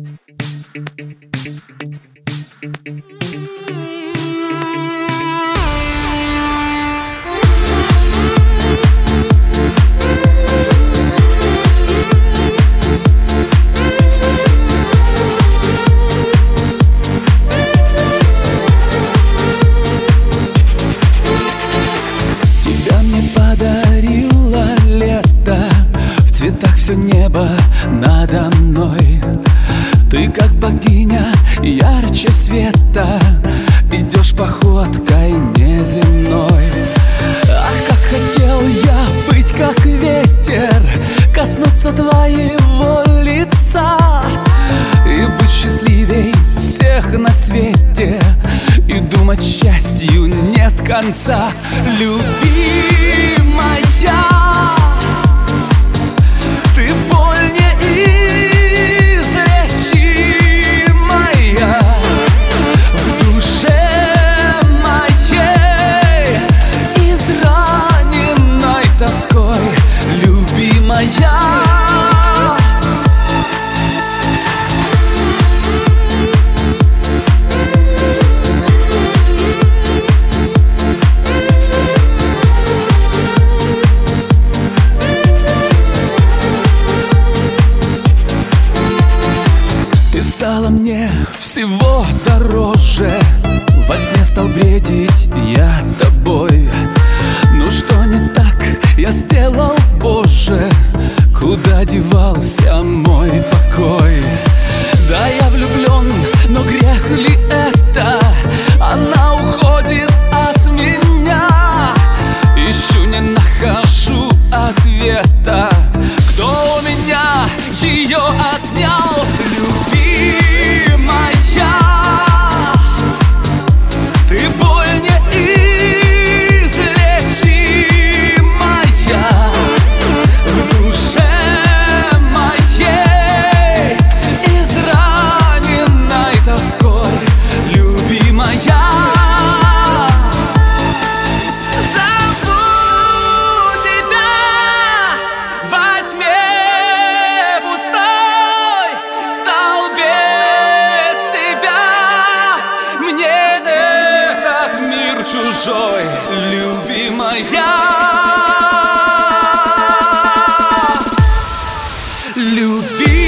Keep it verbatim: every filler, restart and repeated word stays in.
Подарила лето, в цветах все небо надо мной. Ты как богиня ярче света, идешь походкой неземной. Ах, как хотел я быть как ветер, коснуться твоего лица и быть счастливей всех на свете, и думать, счастью нет конца. Любимая, ты боль неизлечимая в душе моей, израненной тоской, любимая. Стало мне всего дороже, во сне стал бредить я тобой. Ну что не так я сделал, Боже, куда девался мой покой? Да, я влюблен, но грех ли это? Она уходит от меня, ищу, не нахожу ответа. Кто у меня ее отнял? Любимая, ты боль неизлечимая в душе моей, израненной тоской, любимая. Зову тебя во тьме пустой, стал без тебя мне этот мир чужой, любимая. Люби